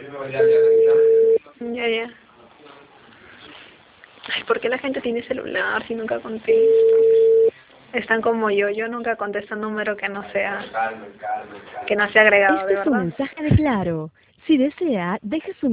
Ya, ya. Ay, ¿por qué la gente tiene celular si nunca contesta? Están como yo nunca contesto un número que no sea agregado, de Este es un verdad. mensaje de Claro. Si desea, deje su